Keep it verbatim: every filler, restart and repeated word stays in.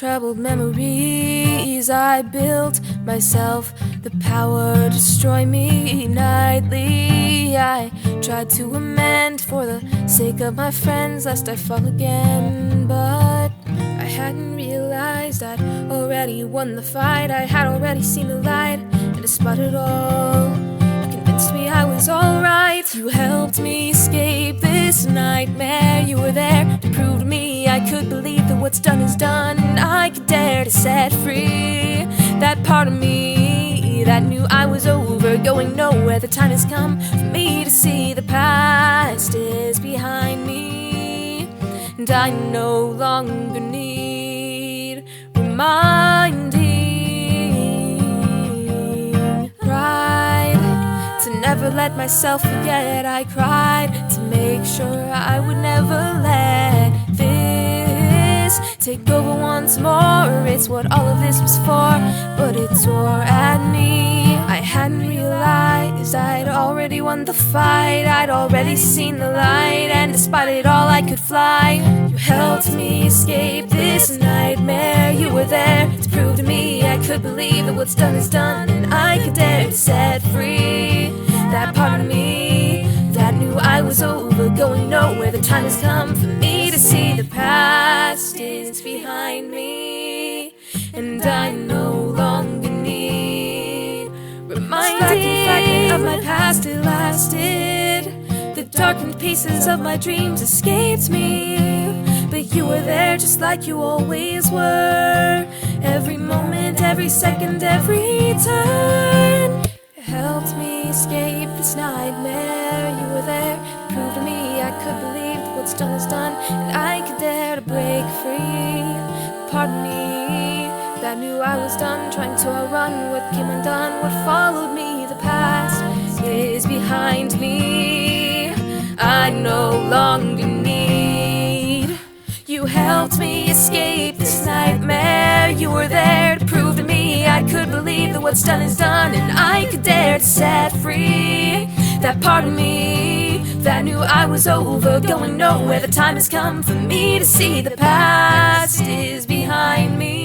troubled memories. I built myself the power to destroy me nightly. I tried to amend for the sake of my friends, lest I fall again. But I hadn't realized I'd already won the fight. I had already seen the light, and despite it all, you convinced me I was alright. You helped me escape this nightmare. You were there to prove to me I could believe that what's done is done, and I could dare to set free that part of me that knew I was over, going nowhere. The time has come for me to see the past is behind me, and I no longer need reminding. Cried to never let myself forget. I cried to make sure I would never let this take over once more. It's what all of this was for, but it tore at me. I hadn't realized I'd already won the fight. I'd already seen the light, and despite it all I could fly. You helped me escape this nightmare. You were there to prove to me I could believe that what's done is done, and I could dare to set free that part of me that knew I was over, going nowhere. The time has come for me to see the past is behind me, and I no longer need reminding. Fragment of my past, it lasted. The darkened pieces of my dreams escaped me, but you were there just like you always were. Every moment, every second, every turn. It helped me escape this nightmare. You were there to prove to me I could believe that what's done is done, and I could dare to break free. Pardon me that knew I was done, trying to outrun what came undone. What followed me, the past is behind me. I no longer need. You helped me escape this nightmare. You were there to prove to me I could believe that what's done is done, and I could dare to set free that part of me that knew I was over, going nowhere. The time has come for me to see the past is behind me.